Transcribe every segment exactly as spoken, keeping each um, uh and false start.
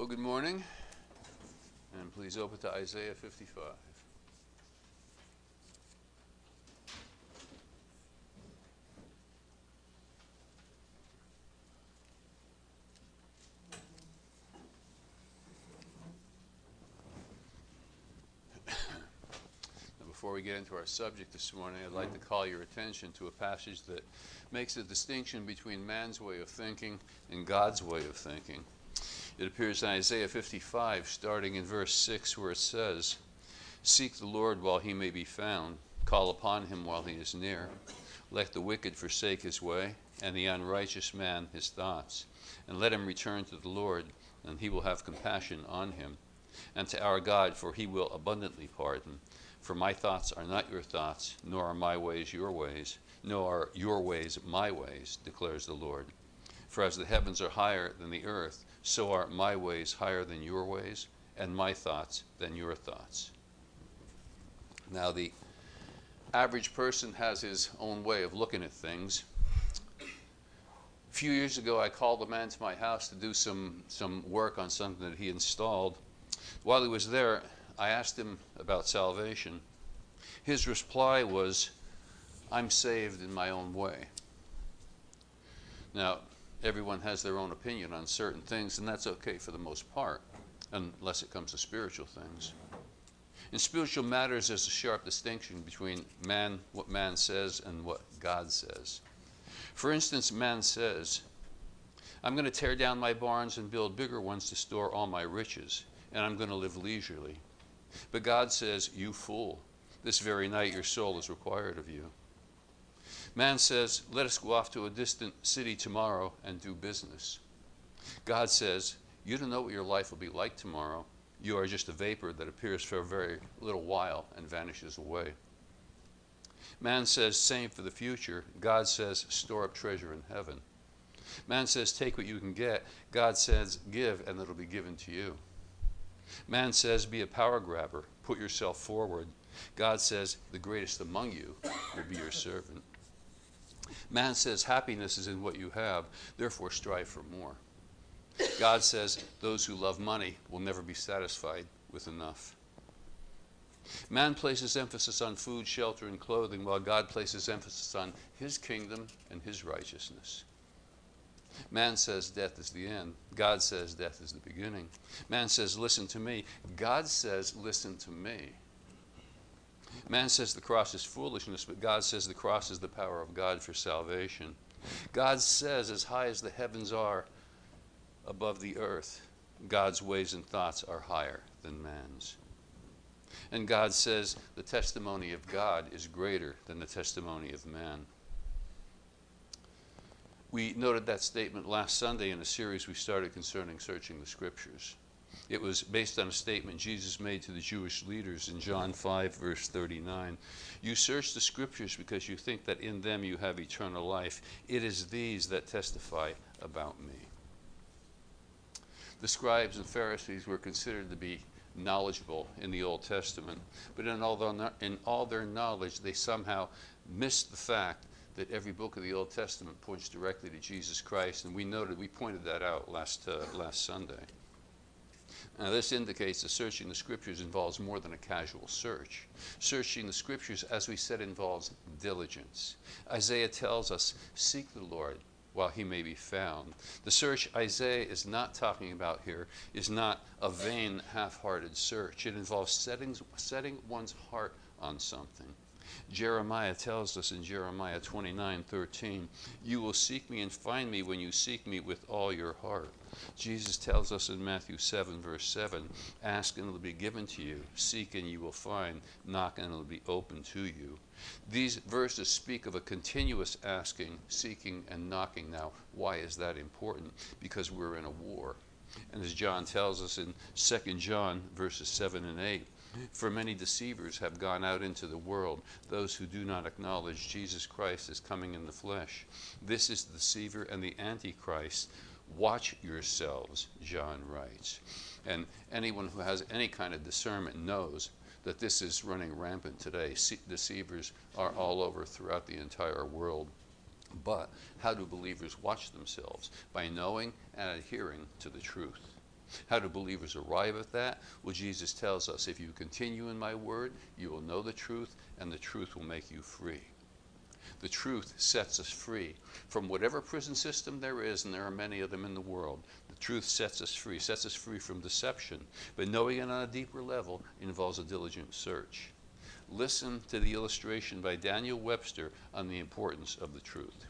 Well, good morning, and please open to Isaiah fifty-five. Now, before we get into our subject this morning, I'd like to call your attention to a passage that makes a distinction between man's way of thinking and God's way of thinking. It appears in Isaiah fifty-five, starting in verse six, where it says, "Seek the Lord while he may be found, call upon him while he is near. Let the wicked forsake his way, and the unrighteous man his thoughts. And let him return to the Lord, and he will have compassion on him. And to our God, for he will abundantly pardon. For my thoughts are not your thoughts, nor are my ways your ways, nor are your ways my ways, declares the Lord. For as the heavens are higher than the earth, so are my ways higher than your ways, and my thoughts than your thoughts." Now, the average person has his own way of looking at things. A few years ago, I called a man to my house to do some, some work on something that he installed. While he was there, I asked him about salvation. His reply was, "I'm saved in my own way." Now, everyone has their own opinion on certain things, and that's okay for the most part, unless it comes to spiritual things. In spiritual matters, there's a sharp distinction between man, what man says, and what God says. For instance, man says, "I'm going to tear down my barns and build bigger ones to store all my riches, and I'm going to live leisurely." But God says, "You fool, this very night your soul is required of you." Man says, "Let us go off to a distant city tomorrow and do business." God says, "You don't know what your life will be like tomorrow. You are just a vapor that appears for a very little while and vanishes away." Man says, "Same for the future." God says, "Store up treasure in heaven." Man says, "Take what you can get." God says, "Give, and it'll be given to you." Man says, "Be a power grabber. Put yourself forward." God says, "The greatest among you will be your servant." Man says, "Happiness is in what you have, therefore strive for more." God says, "Those who love money will never be satisfied with enough." Man places emphasis on food, shelter, and clothing, while God places emphasis on his kingdom and his righteousness. Man says death is the end. God says death is the beginning. Man says, "Listen to me." God says, "Listen to me." Man says the cross is foolishness, but God says the cross is the power of God for salvation. God says, as high as the heavens are above the earth, God's ways and thoughts are higher than man's. And God says the testimony of God is greater than the testimony of man. We noted that statement last Sunday in a series we started concerning searching the Scriptures. It was based on a statement Jesus made to the Jewish leaders in John five, verse thirty-nine. "You search the Scriptures because you think that in them you have eternal life. It is these that testify about me." The scribes and Pharisees were considered to be knowledgeable in the Old Testament, but in all their, in all their knowledge, they somehow missed the fact that every book of the Old Testament points directly to Jesus Christ, and we noted, we pointed that out last, uh, last Sunday. Now, this indicates that searching the Scriptures involves more than a casual search. Searching the Scriptures, as we said, involves diligence. Isaiah tells us, "Seek the Lord while he may be found." The search Isaiah is not talking about here is not a vain, half-hearted search. It involves setting, setting one's heart on something. Jeremiah tells us in Jeremiah twenty-nine thirteen, "You will seek me and find me when you seek me with all your heart." Jesus tells us in Matthew seven, verse seven, "Ask and it will be given to you. Seek and you will find. Knock and it will be open to you." These verses speak of a continuous asking, seeking, and knocking. Now, why is that important? Because we're in a war. And as John tells us in Second John, verses seven and eight, "For many deceivers have gone out into the world, those who do not acknowledge Jesus Christ as coming in the flesh. This is the deceiver and the antichrist. Watch yourselves," John writes. And anyone who has any kind of discernment knows that this is running rampant today. Deceivers are all over throughout the entire world. But how do believers watch themselves? By knowing and adhering to the truth. How do believers arrive at that? Well, Jesus tells us, if you continue in my word, you will know the truth, and the truth will make you free. The truth sets us free from whatever prison system there is, and there are many of them in the world. The truth sets us free, sets us free from deception. But knowing it on a deeper level involves a diligent search. Listen to the illustration by Daniel Webster on the importance of the truth.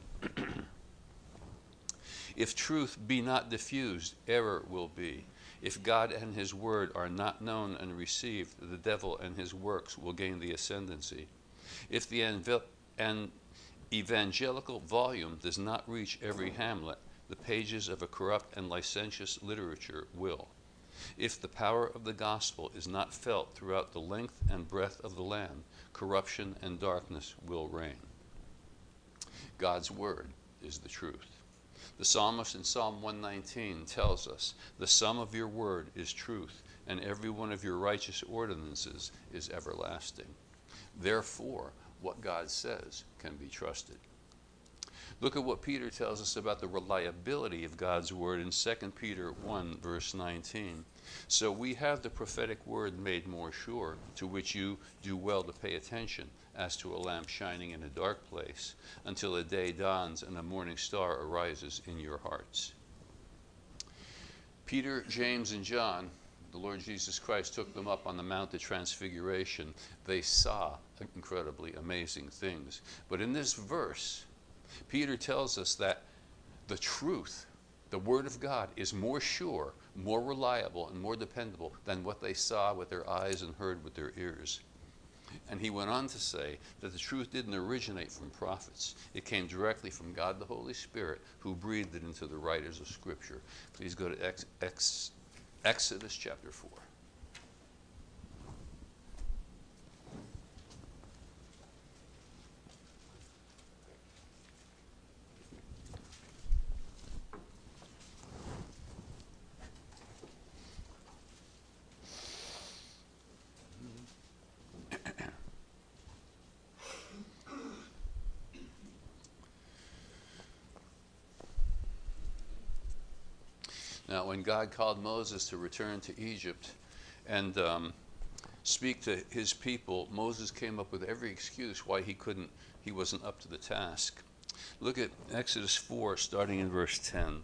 If truth be not diffused, error will be. If God and his word are not known and received, the devil and his works will gain the ascendancy. If the anv- an evangelical volume does not reach every hamlet, the pages of a corrupt and licentious literature will. If the power of the gospel is not felt throughout the length and breadth of the land, corruption and darkness will reign. God's word is the truth. The psalmist in Psalm one nineteen tells us, the sum of your word is truth, and every one of your righteous ordinances is everlasting. Therefore, what God says can be trusted. Look at what Peter tells us about the reliability of God's word in Second Peter one, verse nineteen. So we have the prophetic word made more sure, to which you do well to pay attention, as to a lamp shining in a dark place, until a day dawns and a morning star arises in your hearts. Peter, James, and John, the Lord Jesus Christ took them up on the Mount of Transfiguration. They saw incredibly amazing things. But in this verse, Peter tells us that the truth, the Word of God, is more sure, more reliable, and more dependable than what they saw with their eyes and heard with their ears. And he went on to say that the truth didn't originate from prophets. It came directly from God the Holy Spirit, who breathed it into the writers of Scripture. Please go to Ex- Ex- Exodus chapter four. Now, when God called Moses to return to Egypt and um, speak to his people, Moses came up with every excuse why he couldn't, he wasn't up to the task. Look at Exodus four, starting in verse ten.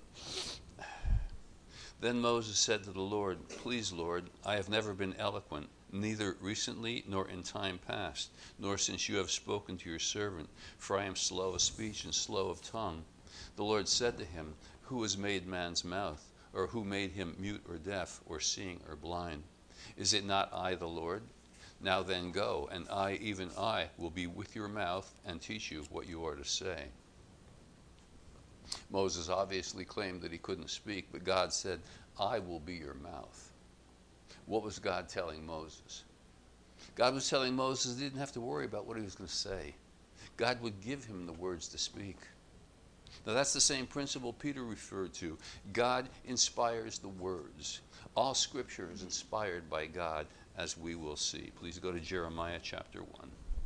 Then Moses said to the Lord, "Please, Lord, I have never been eloquent, neither recently nor in time past, nor since you have spoken to your servant, for I am slow of speech and slow of tongue." The Lord said to him, "Who has made man's mouth? Or who made him mute or deaf, or seeing or blind? Is it not I, the Lord? Now then go, and I, even I, will be with your mouth and teach you what you are to say." Moses obviously claimed that he couldn't speak, but God said, "I will be your mouth." What was God telling Moses? God was telling Moses he didn't have to worry about what he was going to say. God would give him the words to speak. Now that's the same principle Peter referred to. God inspires the words. All Scripture is inspired by God, as we will see. Please go to Jeremiah chapter one.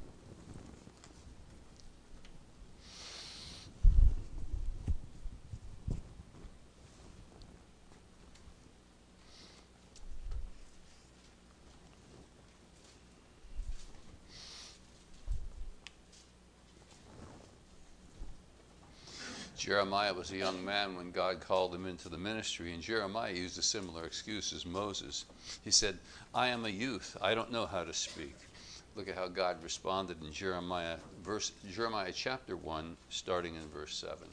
Jeremiah was a young man when God called him into the ministry, and Jeremiah used a similar excuse as Moses. He said, "I am a youth. I don't know how to speak." Look at how God responded in Jeremiah, verse, Jeremiah chapter one, starting in verse seven.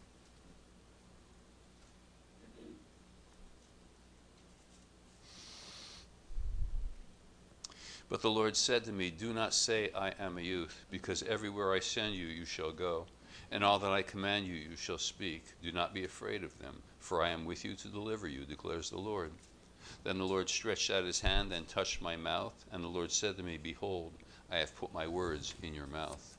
But the Lord said to me, "Do not say I am a youth, because everywhere I send you, you shall go. And all that I command you, you shall speak. Do not be afraid of them, for I am with you to deliver you, declares the Lord." Then the Lord stretched out his hand and touched my mouth, and the Lord said to me, "Behold, I have put my words in your mouth."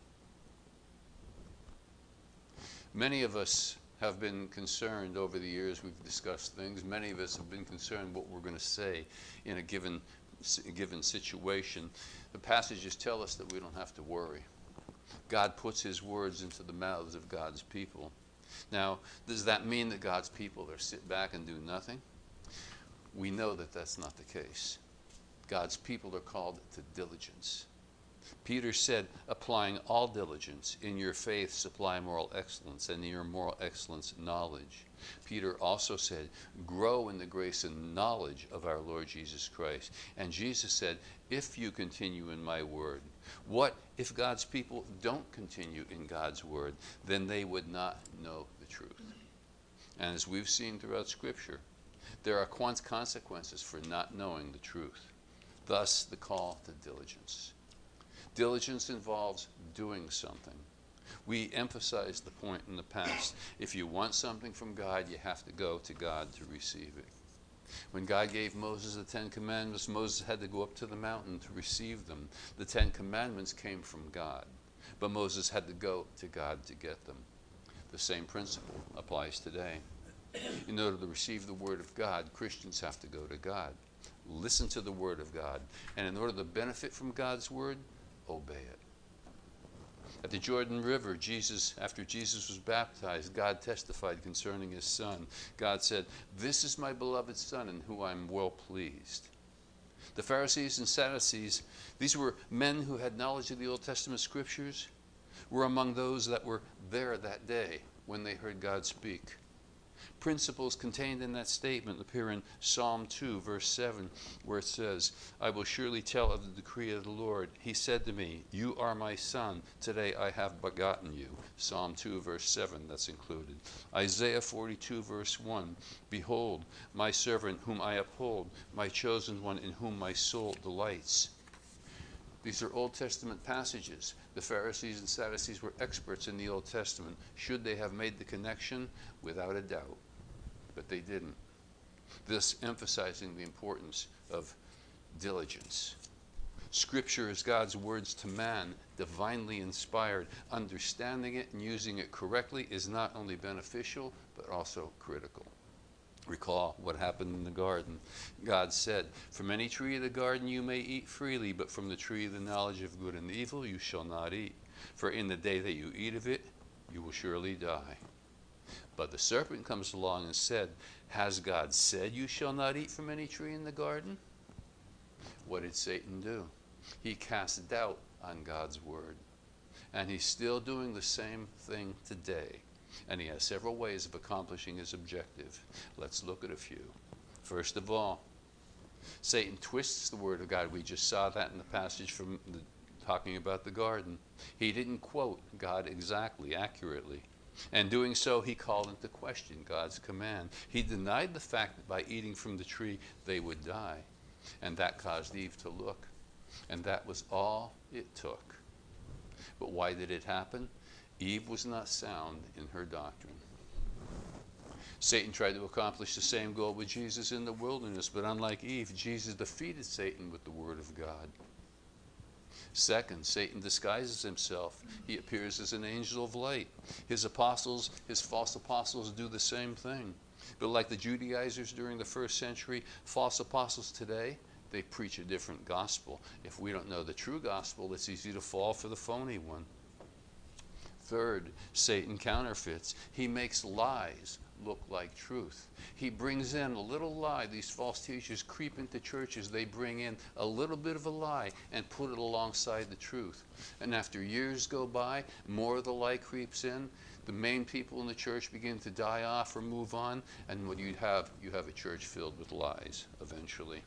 Many of us have been concerned over the years we've discussed things. Many of us have been concerned what we're going to say in a given, a given situation. The passages tell us that we don't have to worry. God puts his words into the mouths of God's people. Now, does that mean that God's people are sit back and do nothing? We know that that's not the case. God's people are called to diligence. Peter said, applying all diligence, in your faith supply moral excellence, and in your moral excellence knowledge. Peter also said, grow in the grace and knowledge of our Lord Jesus Christ. And Jesus said, if you continue in my word. What if God's people don't continue in God's word? Then they would not know the truth. And as we've seen throughout Scripture, there are consequences for not knowing the truth. Thus, the call to diligence. Diligence involves doing something. We emphasized the point in the past. If you want something from God, you have to go to God to receive it. When God gave Moses the Ten Commandments, Moses had to go up to the mountain to receive them. The Ten Commandments came from God, but Moses had to go to God to get them. The same principle applies today. In order to receive the Word of God, Christians have to go to God. Listen to the Word of God. And in order to benefit from God's Word, obey it. At the Jordan River, Jesus, after Jesus was baptized, God testified concerning his son. God said, this is my beloved son in whom I'm well pleased. The Pharisees and Sadducees, these were men who had knowledge of the Old Testament scriptures, were among those that were there that day when they heard God speak. Principles contained in that statement appear in Psalm two, verse seven, where it says, I will surely tell of the decree of the Lord. He said to me, you are my son. Today I have begotten you. Psalm two, verse seven, that's included. Isaiah forty-two, verse one, behold, my servant whom I uphold, my chosen one in whom my soul delights. These are Old Testament passages. The Pharisees and Sadducees were experts in the Old Testament. Should they have made the connection? Without a doubt. But they didn't. This emphasizing the importance of diligence. Scripture is God's words to man, divinely inspired. Understanding it and using it correctly is not only beneficial, but also critical. Recall what happened in the garden. God said, from any tree of the garden you may eat freely, but from the tree of the knowledge of good and evil you shall not eat. For in the day that you eat of it, you will surely die. But the serpent comes along and said, has God said you shall not eat from any tree in the garden? What did Satan do? He cast doubt on God's word. And he's still doing the same thing today. And he has several ways of accomplishing his objective. Let's look at a few. First of all, Satan twists the word of God. We just saw that in the passage from the, talking about the garden. He didn't quote God exactly, accurately. And doing so, he called into question God's command. He denied the fact that by eating from the tree they would die. And that caused Eve to look. And that was all it took. But why did it happen? Eve was not sound in her doctrine. Satan tried to accomplish the same goal with Jesus in the wilderness, but unlike Eve, Jesus defeated Satan with the word of God. Second, Satan disguises himself. He appears as an angel of light. His apostles, his false apostles, do the same thing. But like the Judaizers during the first century, false apostles today, they preach a different gospel. If we don't know the true gospel, it's easy to fall for the phony one. Third, Satan counterfeits. He makes lies look like truth. He brings in a little lie. These false teachers creep into churches. They bring in a little bit of a lie and put it alongside the truth. And after years go by, more of the lie creeps in. The main people in the church begin to die off or move on. And what you have, you have a church filled with lies eventually.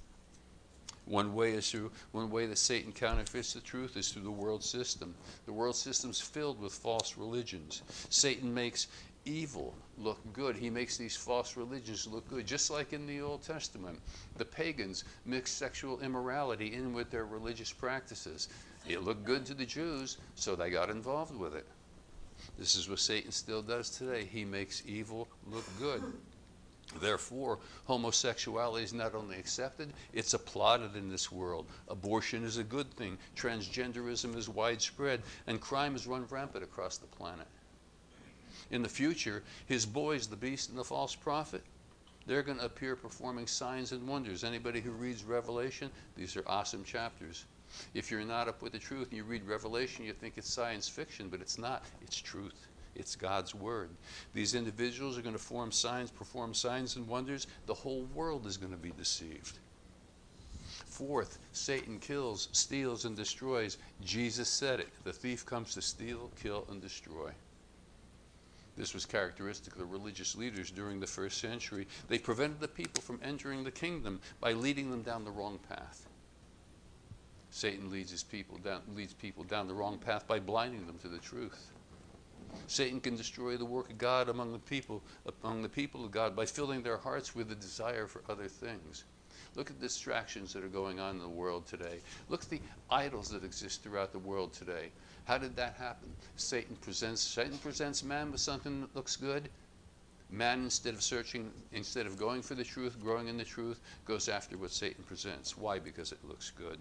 One way is through one way that Satan counterfeits the truth is through the world system. The world system is filled with false religions. Satan makes evil look good. He makes these false religions look good, just like in the Old Testament. The pagans mixed sexual immorality in with their religious practices. It looked good to the Jews, so they got involved with it. This is what Satan still does today. He makes evil look good. Therefore, homosexuality is not only accepted, it's applauded in this world. Abortion is a good thing. Transgenderism is widespread, and crime is run rampant across the planet. In the future, his boys, the beast and the false prophet, they're going to appear performing signs and wonders. Anybody who reads Revelation, these are awesome chapters. If you're not up with the truth and you read Revelation, you think it's science fiction, but it's not. It's truth. It's God's word. These individuals are going to form signs, perform signs and wonders. The whole world is going to be deceived. Fourth, Satan kills, steals, and destroys. Jesus said it. The thief comes to steal, kill, and destroy. This was characteristic of the religious leaders during the first century. They prevented the people from entering the kingdom by leading them down the wrong path. Satan leads his people down, leads people down the wrong path by blinding them to the truth. Satan can destroy the work of God among the people, among the people of God by filling their hearts with a desire for other things. Look at the distractions that are going on in the world today. Look at the idols that exist throughout the world today. How did that happen? Satan presents, Satan presents man with something that looks good. Man, instead of searching, instead of going for the truth, growing in the truth, goes after what Satan presents. Why? Because it looks good.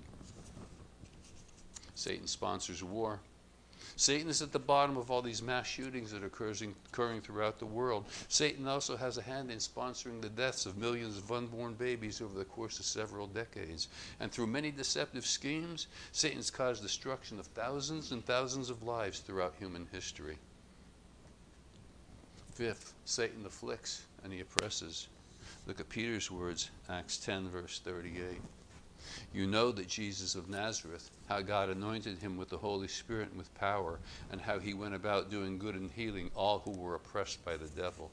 Satan sponsors war. Satan is at the bottom of all these mass shootings that are occurring, occurring throughout the world. Satan also has a hand in sponsoring the deaths of millions of unborn babies over the course of several decades. And through many deceptive schemes, Satan's caused destruction of thousands and thousands of lives throughout human history. Fifth, Satan afflicts and he oppresses. Look at Peter's words, Acts ten, verse thirty-eight. You know that Jesus of Nazareth, how God anointed him with the Holy Spirit and with power, and how he went about doing good and healing all who were oppressed by the devil.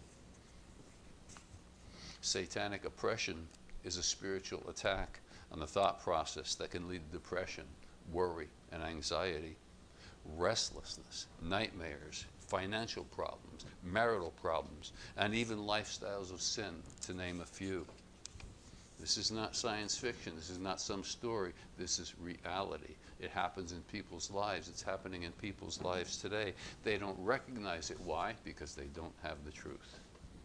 Satanic oppression is a spiritual attack on the thought process that can lead to depression, worry, and anxiety, restlessness, nightmares, financial problems, marital problems, and even lifestyles of sin, to name a few. This is not science fiction. This is not some story. This is reality. It happens in people's lives. It's happening in people's lives today. They don't recognize it. Why? Because they don't have the truth.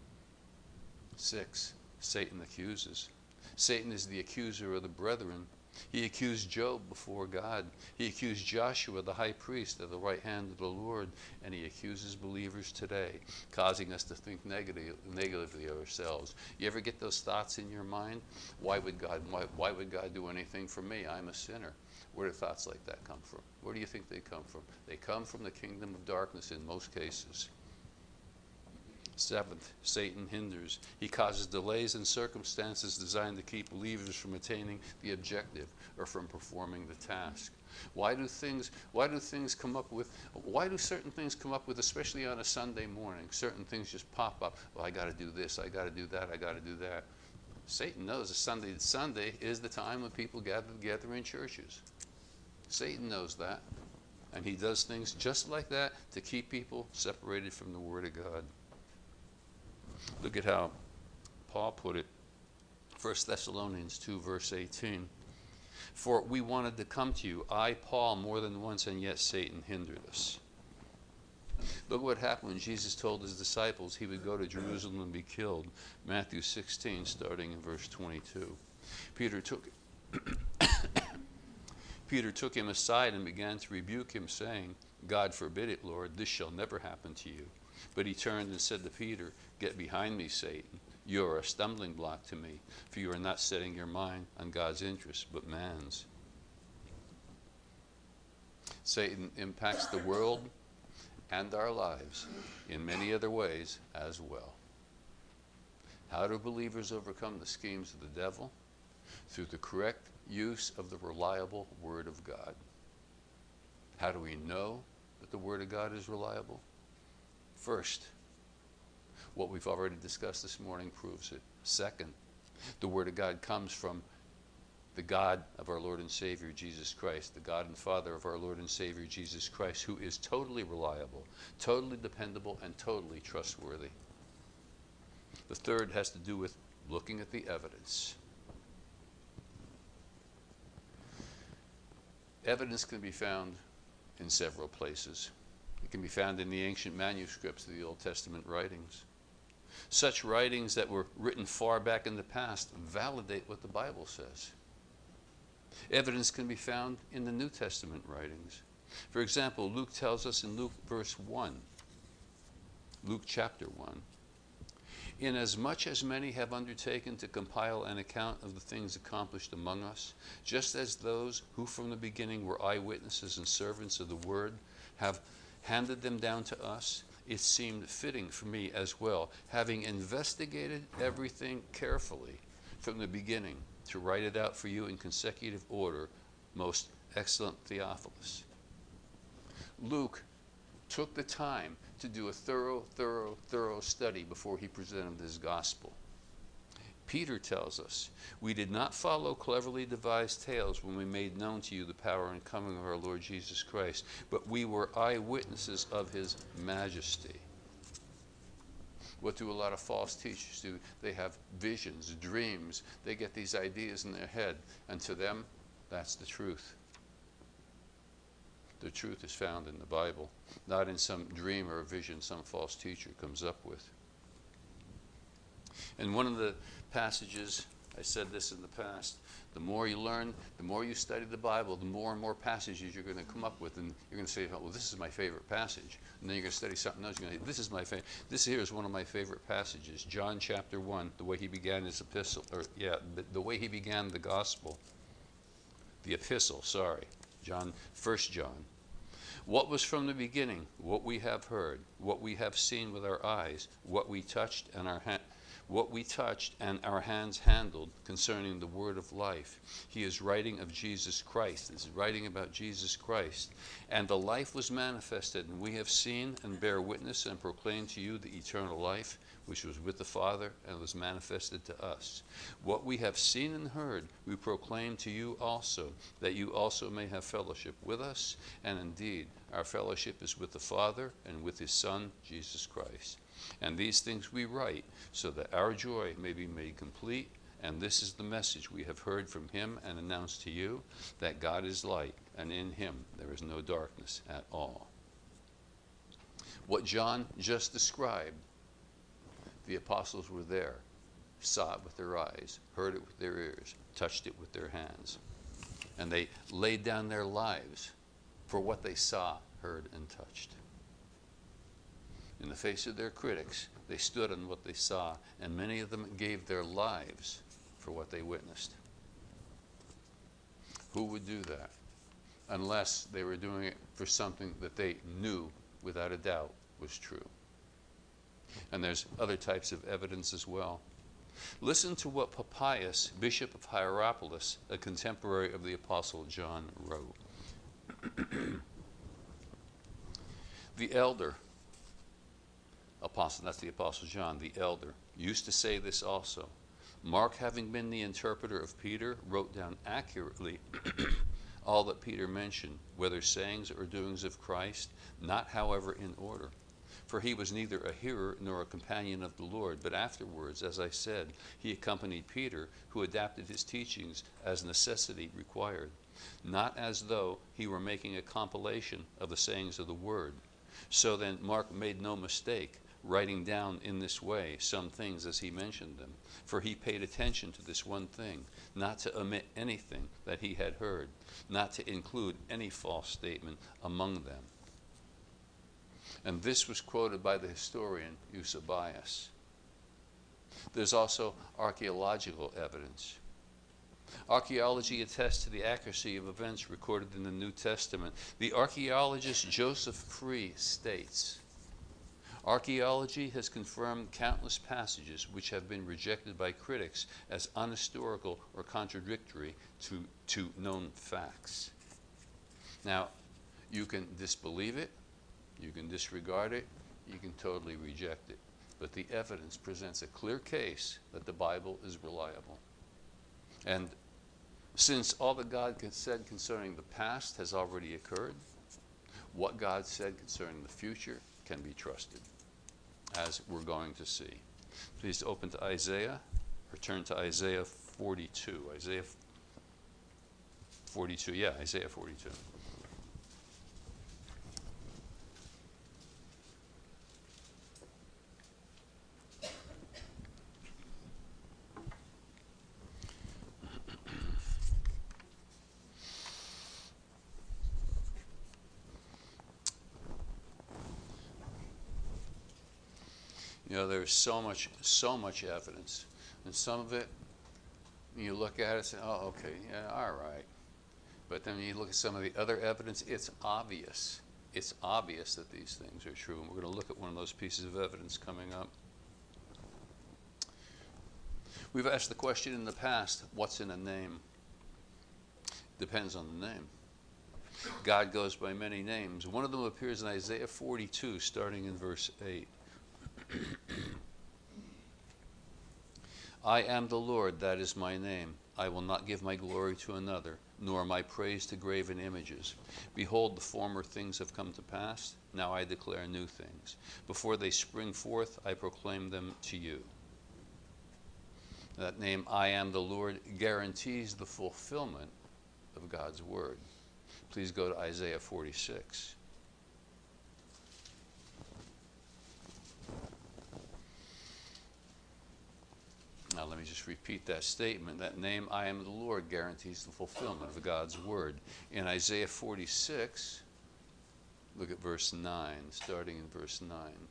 Six, Satan accuses. Satan is the accuser of the brethren. He accused Job before God. He accused Joshua, the high priest, at the right hand of the Lord. And he accuses believers today, causing us to think negative, negatively of ourselves. You ever get those thoughts in your mind? Why would God, why, why would God do anything for me? I'm a sinner. Where do thoughts like that come from? Where do you think they come from? They come from the kingdom of darkness in most cases. Seventh, Satan hinders. He causes delays in circumstances designed to keep believers from attaining the objective or from performing the task. Why do things, why do things come up with, why do certain things come up with, especially on a Sunday morning? Certain things just pop up. Well, I got to do this, I got to do that, I got to do that. Satan knows that Sunday, Sunday is the time when people gather together in churches. Satan knows that. And he does things just like that to keep people separated from the Word of God. Look at how Paul put it. First Thessalonians two, verse eighteen. For we wanted to come to you, I, Paul, more than once, and yet Satan hindered us. Look what happened when Jesus told his disciples he would go to Jerusalem and be killed. Matthew sixteen, starting in verse twenty-two. Peter took, Peter took him aside and began to rebuke him, saying, God forbid it, Lord, this shall never happen to you. But he turned and said to Peter, Get behind me, Satan. You are a stumbling block to me, for you are not setting your mind on God's interests, but man's. Satan impacts the world and our lives in many other ways as well. How do believers overcome the schemes of the devil? Through the correct use of the reliable Word of God. How do we know that the Word of God is reliable? First, what we've already discussed this morning proves it. Second, the Word of God comes from the God of our Lord and Savior, Jesus Christ, the God and Father of our Lord and Savior, Jesus Christ, who is totally reliable, totally dependable, and totally trustworthy. The third has to do with looking at the evidence. Evidence can be found in several places. It can be found in the ancient manuscripts of the Old Testament writings. Such writings that were written far back in the past validate what the Bible says. Evidence can be found in the New Testament writings. For example, Luke tells us in Luke verse one, Luke chapter one, Inasmuch as many have undertaken to compile an account of the things accomplished among us, just as those who from the beginning were eyewitnesses and servants of the word have handed them down to us, it seemed fitting for me as well, having investigated everything carefully from the beginning, to write it out for you in consecutive order, most excellent Theophilus. Luke took the time to do a thorough, thorough, thorough study before he presented his gospel. Peter tells us, we did not follow cleverly devised tales when we made known to you the power and coming of our Lord Jesus Christ, but we were eyewitnesses of his majesty. What do a lot of false teachers do? They have visions, dreams. They get these ideas in their head, and to them, that's the truth. The truth is found in the Bible, not in some dream or vision some false teacher comes up with. And one of the passages, I said this in the past, the more you learn, the more you study the Bible, the more and more passages you're going to come up with, and you're going to say, oh, well, this is my favorite passage. And then you're going to study something else, you're going to say, this is my favorite. This here is one of my favorite passages, John chapter one, the way he began his epistle, or yeah, the, the way he began the gospel, the epistle, sorry, John, First John. What was from the beginning, what we have heard, what we have seen with our eyes, what we touched and our ha- what we touched and our hands handled concerning the word of life. He is writing of Jesus Christ. This is writing about Jesus Christ. And the life was manifested, and we have seen and bear witness and proclaim to you the eternal life, which was with the Father and was manifested to us. What we have seen and heard, we proclaim to you also, that you also may have fellowship with us. And indeed, our fellowship is with the Father and with his Son, Jesus Christ. And these things we write, so that our joy may be made complete. And this is the message we have heard from him and announced to you, that God is light, and in him there is no darkness at all. What John just described, the apostles were there, saw it with their eyes, heard it with their ears, touched it with their hands. And they laid down their lives for what they saw, heard, and touched. In the face of their critics, they stood on what they saw, and many of them gave their lives for what they witnessed. Who would do that? Unless they were doing it for something that they knew without a doubt was true. And there's other types of evidence as well. Listen to what Papias, Bishop of Hierapolis, a contemporary of the Apostle John, wrote. The elder, apostle, that's the Apostle John, the elder, used to say this also. Mark, having been the interpreter of Peter, wrote down accurately all that Peter mentioned, whether sayings or doings of Christ, not however in order. For he was neither a hearer nor a companion of the Lord, but afterwards, as I said, he accompanied Peter, who adapted his teachings as necessity required, not as though he were making a compilation of the sayings of the word. So then Mark made no mistake, writing down in this way some things as he mentioned them. For he paid attention to this one thing, not to omit anything that he had heard, not to include any false statement among them. And this was quoted by the historian Eusebius. There's also archaeological evidence. Archaeology attests to the accuracy of events recorded in the New Testament. The archaeologist Joseph Free states, archaeology has confirmed countless passages which have been rejected by critics as unhistorical or contradictory to, to known facts. Now, you can disbelieve it, you can disregard it, you can totally reject it. But the evidence presents a clear case that the Bible is reliable. And since all that God said concerning the past has already occurred, what God said concerning the future can be trusted, as we're going to see. Please open to Isaiah, or turn to Isaiah forty-two. Isaiah forty-two, yeah, Isaiah forty-two. You know, there's so much, so much evidence. And some of it, you look at it and say, oh, okay, yeah, all right. But then you look at some of the other evidence, it's obvious it's obvious that these things are true. And we're going to look at one of those pieces of evidence coming up. We've asked the question in the past, what's in a name? Depends on the name. God goes by many names. One of them appears in Isaiah forty-two, starting in verse eight. I am the Lord, that is my name. I will not give my glory to another, nor my praise to graven images. Behold, the former things have come to pass. Now I declare new things. Before they spring forth, I proclaim them to you. That name, I am the Lord, guarantees the fulfillment of God's word. Please go to Isaiah forty-six. Now let me just repeat that statement. That name, I am the Lord, guarantees the fulfillment of God's word. In Isaiah forty-six, look at verse nine, starting in verse nine.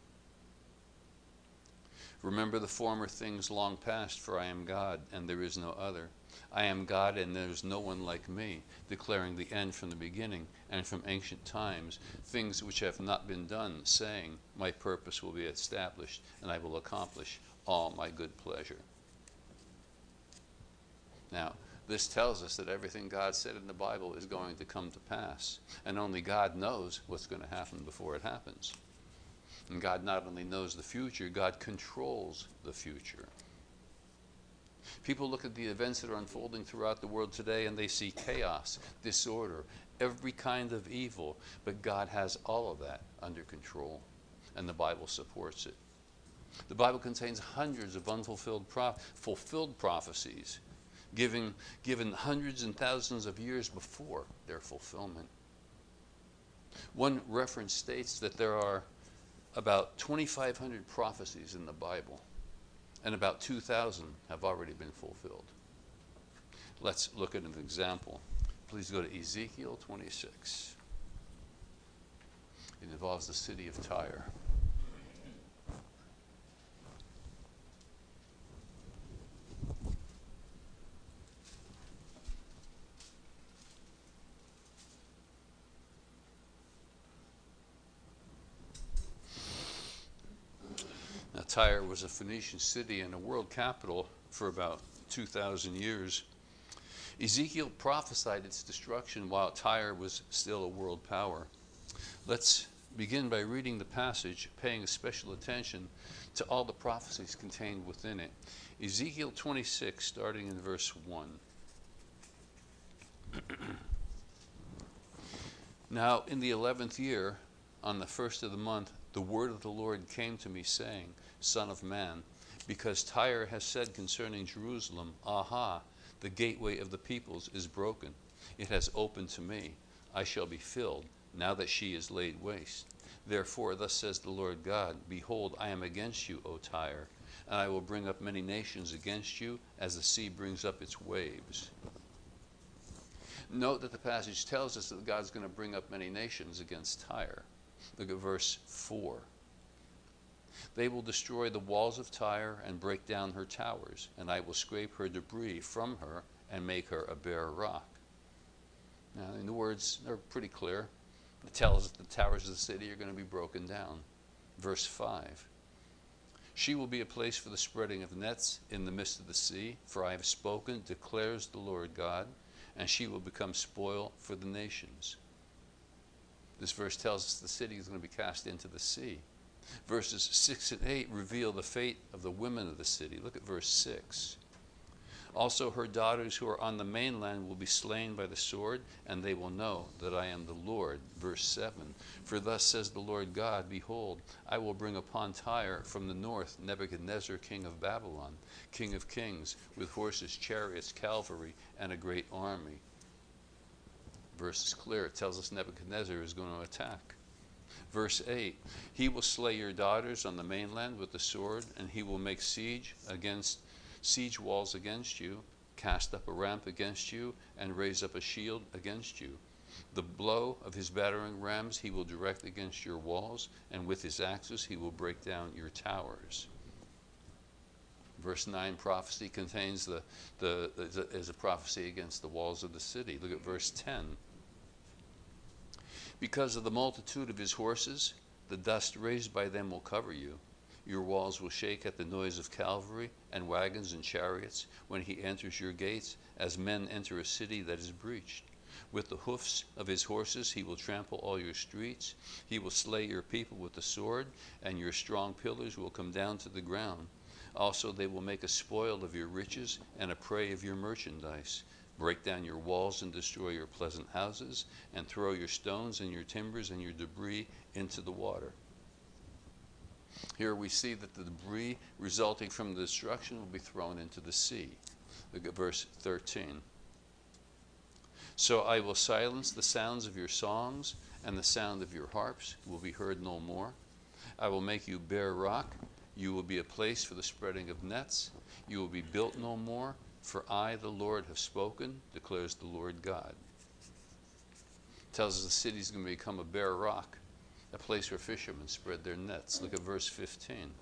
Remember the former things long past, for I am God, and there is no other. I am God, and there is no one like me, declaring the end from the beginning, and from ancient times, things which have not been done, saying, my purpose will be established, and I will accomplish all my good pleasure. Now, this tells us that everything God said in the Bible is going to come to pass, and only God knows what's going to happen before it happens. And God not only knows the future, God controls the future. People look at the events that are unfolding throughout the world today and they see chaos, disorder, every kind of evil, but God has all of that under control, and the Bible supports it. The Bible contains hundreds of unfulfilled pro- fulfilled prophecies, giving, given hundreds and thousands of years before their fulfillment. One reference states that there are about twenty-five hundred prophecies in the Bible, and about two thousand have already been fulfilled. Let's look at an example. Please go to Ezekiel twenty-six. It involves the city of Tyre. Now, Tyre was a Phoenician city and a world capital for about two thousand years. Ezekiel prophesied its destruction while Tyre was still a world power. Let's begin by reading the passage, paying special attention to all the prophecies contained within it. Ezekiel twenty-six, starting in verse one. Now, in the eleventh year, on the first of the month, the word of the Lord came to me, saying, Son of man, because Tyre has said concerning Jerusalem, Aha, the gateway of the peoples is broken. It has opened to me. I shall be filled, now that she is laid waste. Therefore, thus says the Lord God, Behold, I am against you, O Tyre, and I will bring up many nations against you, as the sea brings up its waves. Note that the passage tells us that God's going to bring up many nations against Tyre. Look at verse four. They will destroy the walls of Tyre and break down her towers, and I will scrape her debris from her and make her a bare rock. Now, in the words are pretty clear. It tells us the towers of the city are going to be broken down. Verse five. She will be a place for the spreading of nets in the midst of the sea, for I have spoken, declares the Lord God, and she will become spoil for the nations. This verse tells us the city is going to be cast into the sea. Verses six and eight reveal the fate of the women of the city. Look at verse six. Also her daughters who are on the mainland will be slain by the sword, and they will know that I am the Lord. Verse seven. For thus says the Lord God, Behold, I will bring upon Tyre from the north Nebuchadnezzar, king of Babylon, king of kings, with horses, chariots, cavalry, and a great army. Verse is clear. It tells us Nebuchadnezzar is going to attack. Verse eight, he will slay your daughters on the mainland with the sword, and he will make siege against siege walls against you, cast up a ramp against you, and raise up a shield against you. The blow of his battering rams he will direct against your walls, and with his axes he will break down your towers. Verse nine prophecy contains the, the is, a, is a prophecy against the walls of the city. Look at verse ten. Because of the multitude of his horses, the dust raised by them will cover you. Your walls will shake at the noise of cavalry and wagons and chariots when he enters your gates, as men enter a city that is breached. With the hoofs of his horses he will trample all your streets. He will slay your people with the sword, and your strong pillars will come down to the ground. Also they will make a spoil of your riches and a prey of your merchandise. Break down your walls and destroy your pleasant houses, and throw your stones and your timbers and your debris into the water. Here we see that the debris resulting from the destruction will be thrown into the sea. Look at verse thirteen. So I will silence the sounds of your songs, and the sound of your harps will be heard no more. I will make you bare rock. You will be a place for the spreading of nets. You will be built no more, for I, the Lord, have spoken, declares the Lord God. It tells us the city is going to become a bare rock, a place where fishermen spread their nets. Look at verse fifteen.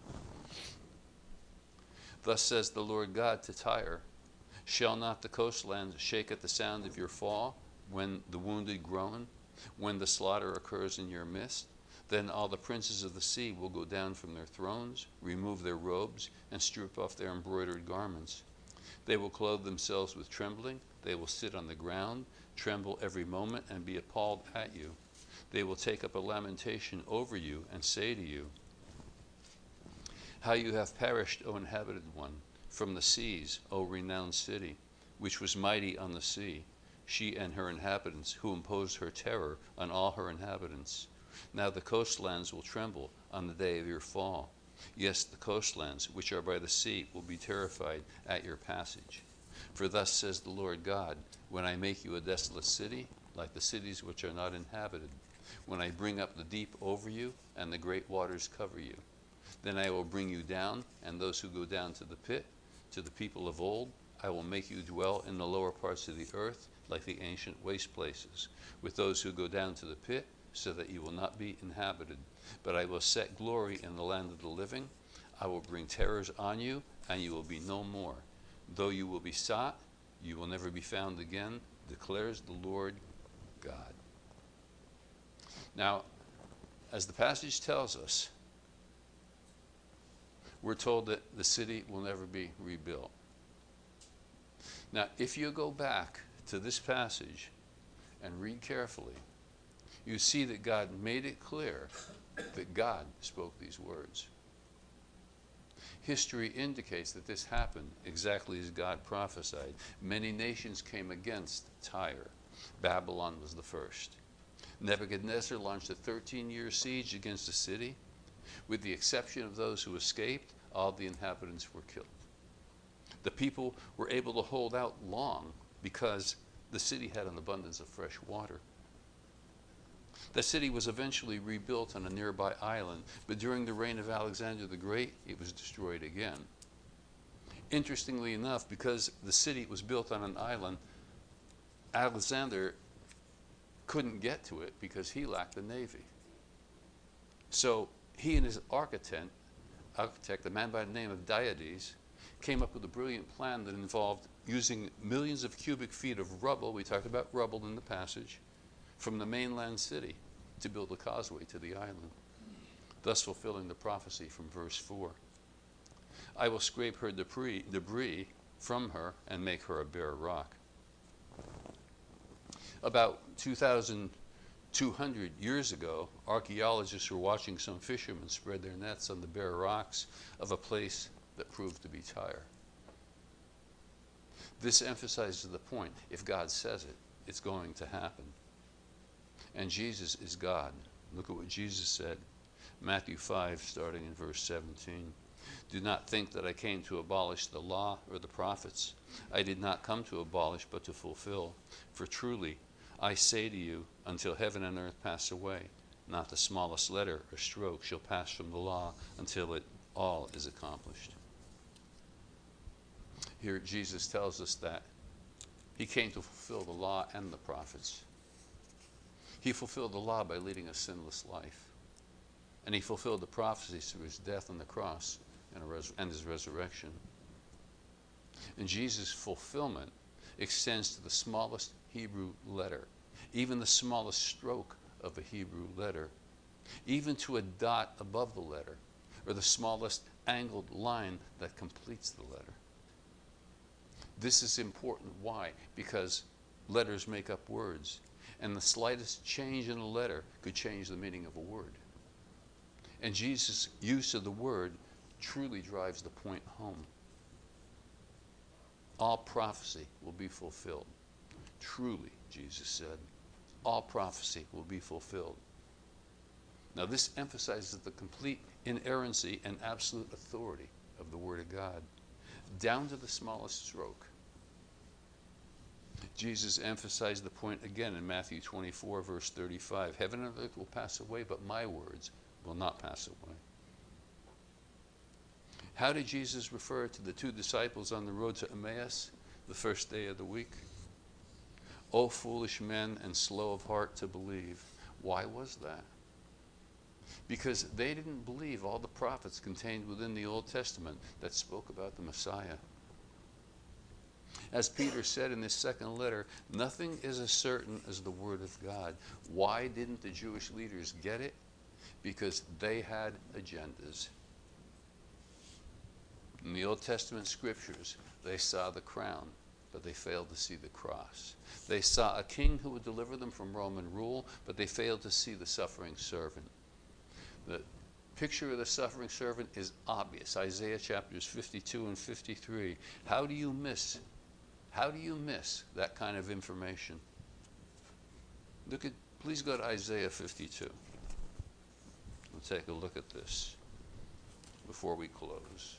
Thus says the Lord God to Tyre, shall not the coastlands shake at the sound of your fall, when the wounded groan, when the slaughter occurs in your midst? Then all the princes of the sea will go down from their thrones, remove their robes, and strip off their embroidered garments. They will clothe themselves with trembling. They will sit on the ground, tremble every moment, and be appalled at you. They will take up a lamentation over you and say to you, how you have perished, O inhabited one, from the seas, O renowned city, which was mighty on the sea, she and her inhabitants, who imposed her terror on all her inhabitants. Now the coastlands will tremble on the day of your fall. Yes, the coastlands, which are by the sea, will be terrified at your passage. For thus says the Lord God, when I make you a desolate city, like the cities which are not inhabited, when I bring up the deep over you, and the great waters cover you, then I will bring you down, and those who go down to the pit, to the people of old, I will make you dwell in the lower parts of the earth, like the ancient waste places, with those who go down to the pit, so that you will not be inhabited. But I will set glory in the land of the living. I will bring terrors on you, and you will be no more. Though you will be sought, you will never be found again, declares the Lord God. Now, as the passage tells us, we're told that the city will never be rebuilt. Now, if you go back to this passage and read carefully, you see that God made it clear that God spoke these words. History indicates that this happened exactly as God prophesied. Many nations came against Tyre. Babylon was the first. Nebuchadnezzar launched a thirteen-year siege against the city. With the exception of those who escaped, all the inhabitants were killed. The people were able to hold out long because the city had an abundance of fresh water. The city was eventually rebuilt on a nearby island, but during the reign of Alexander the Great, it was destroyed again. Interestingly enough, because the city was built on an island, Alexander couldn't get to it because he lacked a navy. So he and his architect, architect, a man by the name of Diades, came up with a brilliant plan that involved using millions of cubic feet of rubble, we talked about rubble in the passage, from the mainland city to build a causeway to the island, thus fulfilling the prophecy from verse four. I will scrape her debris, debris from her and make her a bare rock. About two thousand two hundred years ago, archaeologists were watching some fishermen spread their nets on the bare rocks of a place that proved to be Tyre. This emphasizes the point, if God says it, it's going to happen. And Jesus is God. Look at what Jesus said. Matthew five, starting in verse seventeen. Do not think that I came to abolish the law or the prophets. I did not come to abolish, but to fulfill. For truly, I say to you, until heaven and earth pass away, not the smallest letter or stroke shall pass from the law until it all is accomplished. Here Jesus tells us that he came to fulfill the law and the prophets. He fulfilled the law by leading a sinless life. And he fulfilled the prophecies through his death on the cross and, res- and his resurrection. And Jesus' fulfillment extends to the smallest Hebrew letter, even the smallest stroke of a Hebrew letter, even to a dot above the letter, or the smallest angled line that completes the letter. This is important. Why? Because letters make up words, and the slightest change in a letter could change the meaning of a word. And Jesus' use of the word truly drives the point home. All prophecy will be fulfilled. Truly, Jesus said, all prophecy will be fulfilled. Now this emphasizes the complete inerrancy and absolute authority of the Word of God, down to the smallest stroke. Jesus emphasized the point again in Matthew twenty-four, verse thirty-five. Heaven and earth will pass away, but my words will not pass away. How did Jesus refer to the two disciples on the road to Emmaus the first day of the week? O foolish men and slow of heart to believe. Why was that? Because they didn't believe all the prophets contained within the Old Testament that spoke about the Messiah. As Peter said in his second letter, nothing is as certain as the Word of God. Why didn't the Jewish leaders get it? Because they had agendas. In the Old Testament scriptures, they saw the crown, but they failed to see the cross. They saw a king who would deliver them from Roman rule, but they failed to see the suffering servant. The picture of the suffering servant is obvious. Isaiah chapters fifty-two and fifty-three. How do you miss, how do you miss that kind of information? Look at, please go to Isaiah fifty-two. We'll take a look at this before we close.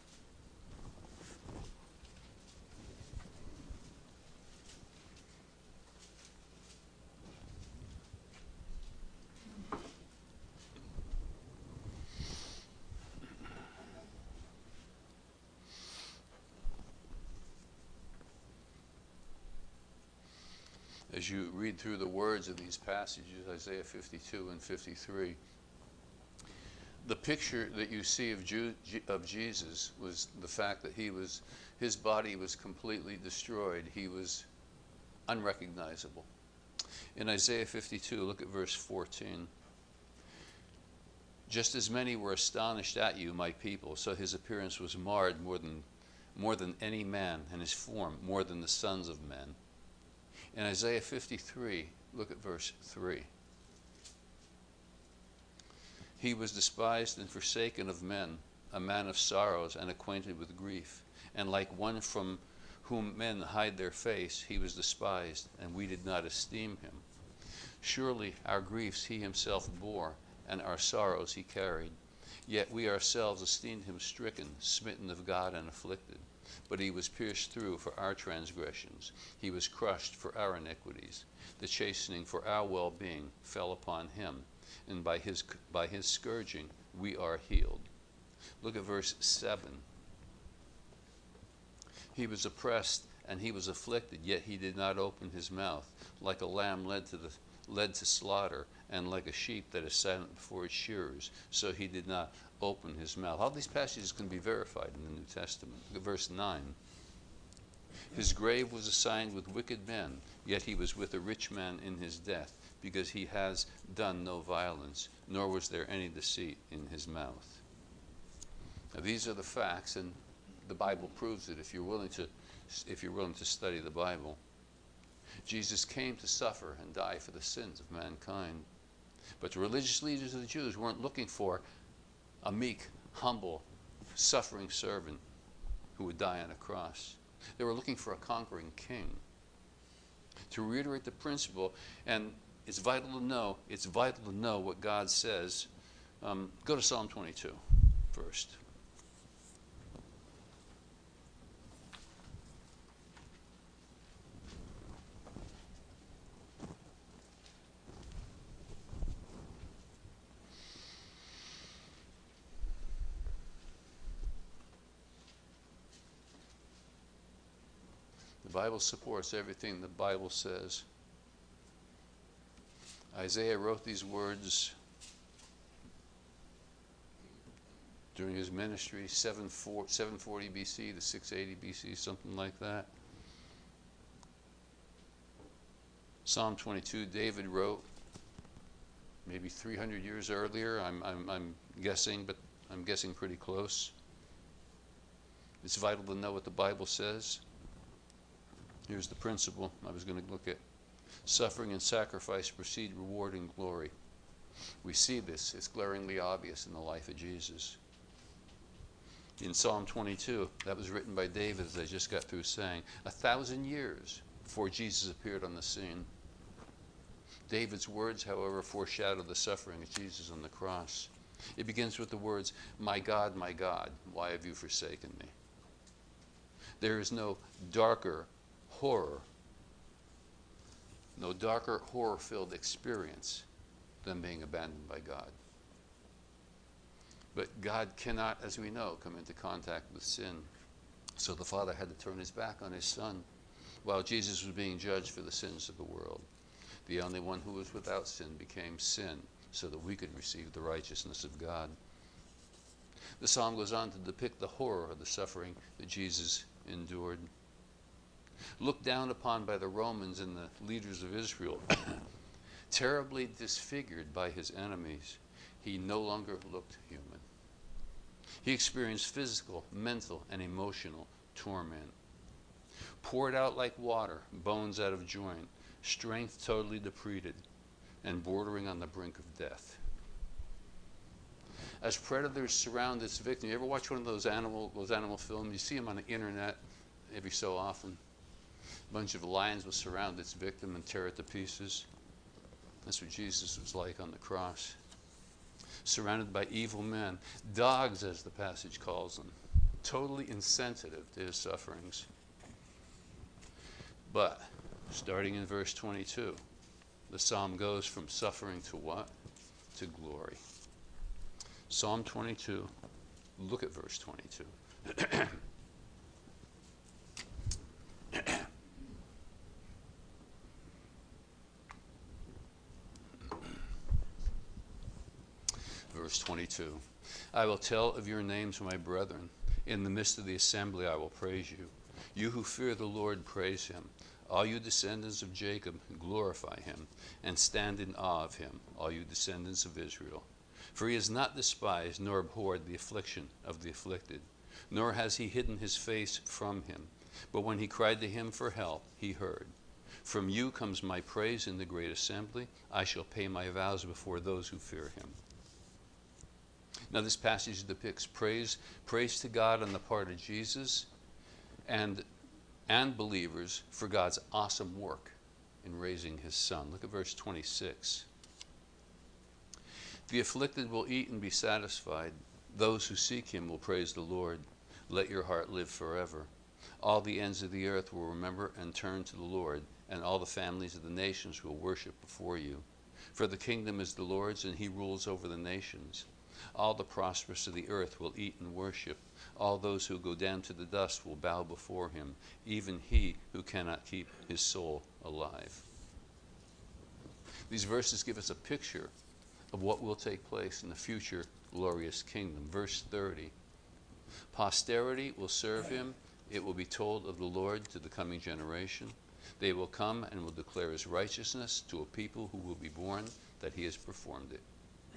As you read through the words of these passages, Isaiah fifty-two and fifty-three, the picture that you see of, Ju- of Jesus was the fact that he was, his body was completely destroyed. He was unrecognizable. In Isaiah fifty-two, look at verse fourteen. Just as many were astonished at you, my people, so his appearance was marred more than, more than any man, and his form more than the sons of men. In Isaiah fifty-three, look at verse three. He was despised and forsaken of men, a man of sorrows and acquainted with grief. And like one from whom men hide their face, he was despised, and we did not esteem him. Surely our griefs he himself bore, and our sorrows he carried. Yet we ourselves esteemed him stricken, smitten of God, and afflicted. But he was pierced through for our transgressions. He was crushed for our iniquities. The chastening for our well-being fell upon him, and by his, by his scourging we are healed. Look at verse seven. He was oppressed and he was afflicted, yet he did not open his mouth. Like a lamb led to, the, led to slaughter, and like a sheep that is silent before its shearers, so he did not open his mouth. All these passages can be verified in the New Testament. Look at verse nine. His grave was assigned with wicked men, yet he was with a rich man in his death, because he has done no violence, nor was there any deceit in his mouth. Now, these are the facts, and the Bible proves it if you're willing to, if you're willing to study the Bible. Jesus came to suffer and die for the sins of mankind. But the religious leaders of the Jews weren't looking for a meek, humble, suffering servant who would die on a cross. They were looking for a conquering king. To reiterate the principle, and it's vital to know, it's vital to know what God says. Um, go to Psalm twenty-two first. The Bible supports everything the Bible says. Isaiah wrote these words during his ministry, seven forty B C to six eighty B C, something like that. Psalm twenty-two, David wrote, maybe three hundred years earlier. I'm, I'm, I'm guessing, but I'm guessing pretty close. It's vital to know what the Bible says. Here's the principle I was going to look at. Suffering and sacrifice precede reward and glory. We see this. It's glaringly obvious in the life of Jesus. In Psalm twenty-two, that was written by David, as I just got through saying, a thousand years before Jesus appeared on the scene. David's words, however, foreshadow the suffering of Jesus on the cross. It begins with the words, "My God, my God, why have you forsaken me?" There is no darker horror, no darker horror-filled experience than being abandoned by God. But God cannot, as we know, come into contact with sin. So the Father had to turn his back on his Son while Jesus was being judged for the sins of the world. The only one who was without sin became sin so that we could receive the righteousness of God. The psalm goes on to depict the horror of the suffering that Jesus endured. Looked down upon by the Romans and the leaders of Israel, terribly disfigured by his enemies, he no longer looked human. He experienced physical, mental, and emotional torment. Poured out like water, bones out of joint, strength totally depleted, and bordering on the brink of death. As predators surround its victim, you ever watch one of those animal, those animal films? You see them on the internet every so often. A bunch of lions will surround its victim and tear it to pieces. That's what Jesus was like on the cross. Surrounded by evil men, dogs as the passage calls them, totally insensitive to his sufferings. But, starting in verse twenty-two, the psalm goes from suffering to what? To glory. Psalm twenty-two, look at verse twenty-two. Verse twenty-two, I will tell of your name to my brethren. In the midst of the assembly I will praise you. You who fear the Lord, praise him. All you descendants of Jacob, glorify him, and stand in awe of him, all you descendants of Israel. For he has not despised nor abhorred the affliction of the afflicted, nor has he hidden his face from him. But when he cried to him for help, he heard. From you comes my praise in the great assembly. I shall pay my vows before those who fear him. Now this passage depicts praise, praise to God on the part of Jesus and, and believers for God's awesome work in raising his Son. Look at verse twenty-six. The afflicted will eat and be satisfied. Those who seek him will praise the Lord. Let your heart live forever. All the ends of the earth will remember and turn to the Lord, and all the families of the nations will worship before you. For the kingdom is the Lord's, and he rules over the nations. All the prosperous of the earth will eat and worship. All those who go down to the dust will bow before him, even he who cannot keep his soul alive. These verses give us a picture of what will take place in the future glorious kingdom. Verse thirty, posterity will serve him. It will be told of the Lord to the coming generation. They will come and will declare his righteousness to a people who will be born, that he has performed it.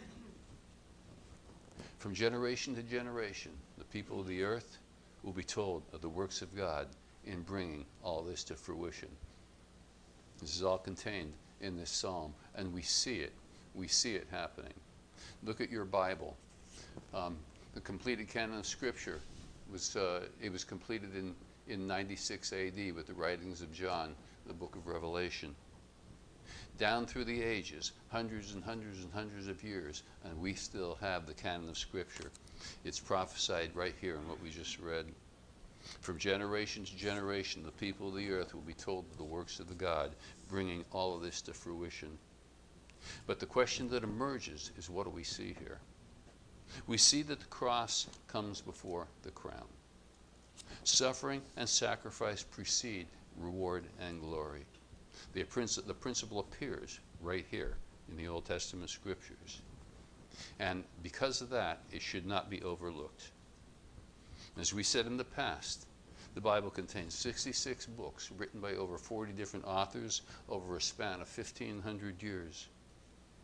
From generation to generation, the people of the earth will be told of the works of God in bringing all this to fruition. This is all contained in this psalm, and we see it. We see it happening. Look at your Bible. Um, the completed canon of Scripture was uh, it was completed in, in ninety-six A D with the writings of John, the book of Revelation. Down through the ages, hundreds and hundreds and hundreds of years, and we still have the canon of Scripture. It's prophesied right here in what we just read. From generation to generation, the people of the earth will be told of the works of the God, bringing all of this to fruition. But the question that emerges is, what do we see here? We see that the cross comes before the crown. Suffering and sacrifice precede reward and glory. The, princi- the principle appears right here in the Old Testament Scriptures. And because of that, it should not be overlooked. As we said in the past, the Bible contains sixty-six books written by over forty different authors over a span of fifteen hundred years.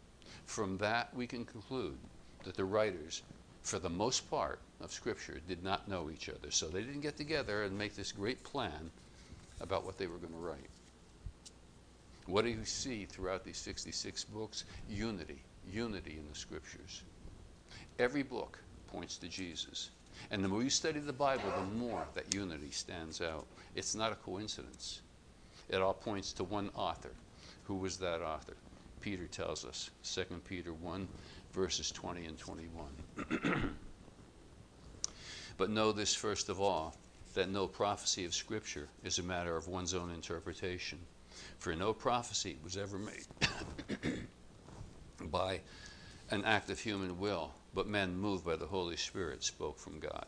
From that, we can conclude that the writers, for the most part of Scripture, did not know each other. So they didn't get together and make this great plan about what they were going to write. What do you see throughout these sixty-six books? Unity. Unity in the Scriptures. Every book points to Jesus. And the more you study the Bible, the more that unity stands out. It's not a coincidence. It all points to one author. Who was that author? Peter tells us, Second Peter one, verses twenty and twenty-one. But know this first of all, that no prophecy of Scripture is a matter of one's own interpretation. For no prophecy was ever made by an act of human will, but men moved by the Holy Spirit spoke from God.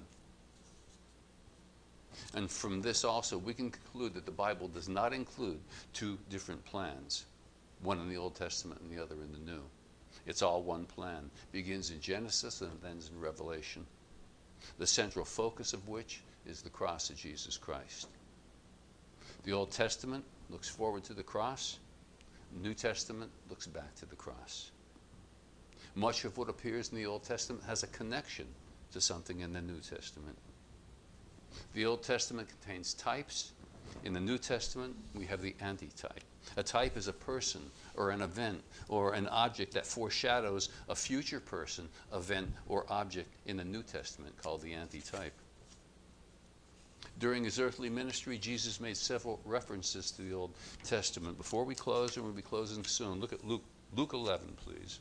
And from this also we can conclude that the Bible does not include two different plans, one in the Old Testament and the other in the New. It's all one plan. It begins in Genesis and ends in Revelation, the central focus of which is the cross of Jesus Christ. The Old Testament looks forward to the cross. The New Testament looks back to the cross. Much of what appears in the Old Testament has a connection to something in the New Testament. The Old Testament contains types. In the New Testament, we have the antitype. A type is a person or an event or an object that foreshadows a future person, event, or object in the New Testament called the antitype. During his earthly ministry, Jesus made several references to the Old Testament. Before we close, and we'll be closing soon, look at Luke, Luke eleven, please.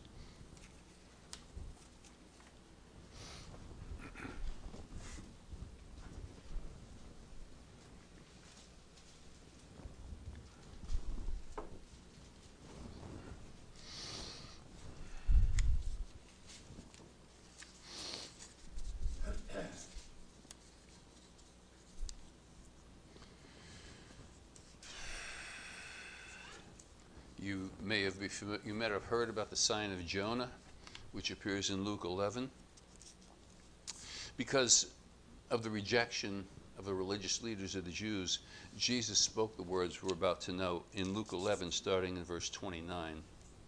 You may have, you may have heard about the sign of Jonah, which appears in Luke eleven. Because of the rejection of the religious leaders of the Jews, Jesus spoke the words we're about to know in Luke eleven, starting in verse twenty-nine.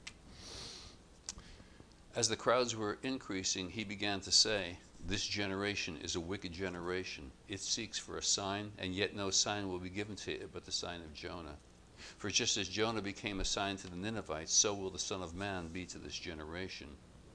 As the crowds were increasing, he began to say, "This generation is a wicked generation. It seeks for a sign, and yet no sign will be given to it but the sign of Jonah. For just as Jonah became a sign to the Ninevites, so will the Son of Man be to this generation."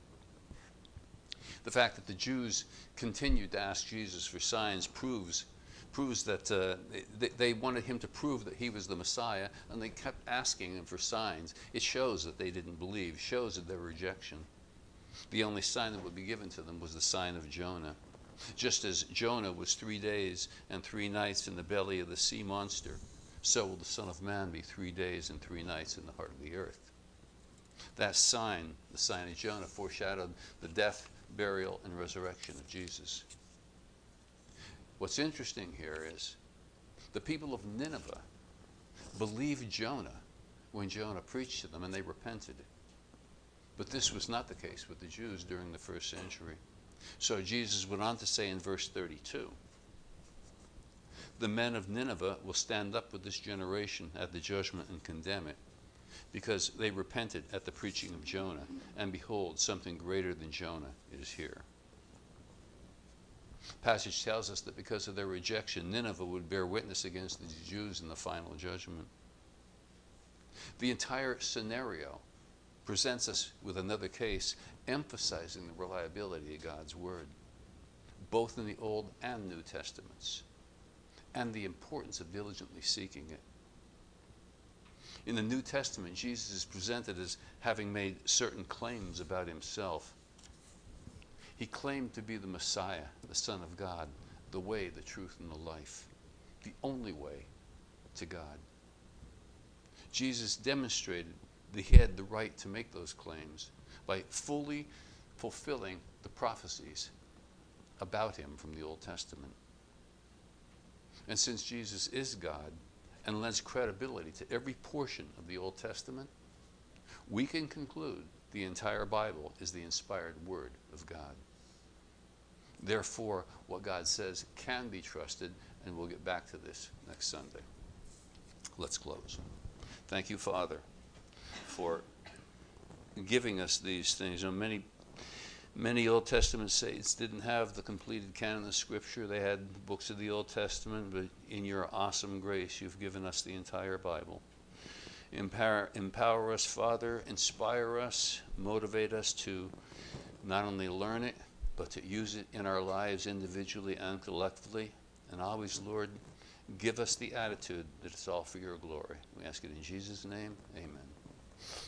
The fact that the Jews continued to ask Jesus for signs proves, proves that uh, they, they wanted him to prove that he was the Messiah, and they kept asking him for signs. It shows that they didn't believe, it shows that their rejection. The only sign that would be given to them was the sign of Jonah. Just as Jonah was three days and three nights in the belly of the sea monster, so will the Son of Man be three days and three nights in the heart of the earth. That sign, the sign of Jonah, foreshadowed the death, burial, and resurrection of Jesus. What's interesting here is the people of Nineveh believed Jonah when Jonah preached to them, and they repented. But this was not the case with the Jews during the first century. So Jesus went on to say in verse thirty-two, "The men of Nineveh will stand up with this generation at the judgment and condemn it, because they repented at the preaching of Jonah, and behold, something greater than Jonah is here." The passage tells us that because of their rejection, Nineveh would bear witness against the Jews in the final judgment. The entire scenario presents us with another case emphasizing the reliability of God's Word, both in the Old and New Testaments, and the importance of diligently seeking it. In the New Testament, Jesus is presented as having made certain claims about himself. He claimed to be the Messiah, the Son of God, the way, the truth, and the life, the only way to God. Jesus demonstrated that he had the right to make those claims by fully fulfilling the prophecies about him from the Old Testament. And since Jesus is God and lends credibility to every portion of the Old Testament, we can conclude the entire Bible is the inspired Word of God. Therefore, what God says can be trusted, and we'll get back to this next Sunday. Let's close. Thank you, Father, for giving us these things. You know, many Many Old Testament saints didn't have the completed canon of Scripture. They had books of the Old Testament, but in your awesome grace, you've given us the entire Bible. Empower, empower us, Father, inspire us, motivate us to not only learn it, but to use it in our lives individually and collectively. And always, Lord, give us the attitude that it's all for your glory. We ask it in Jesus' name. Amen.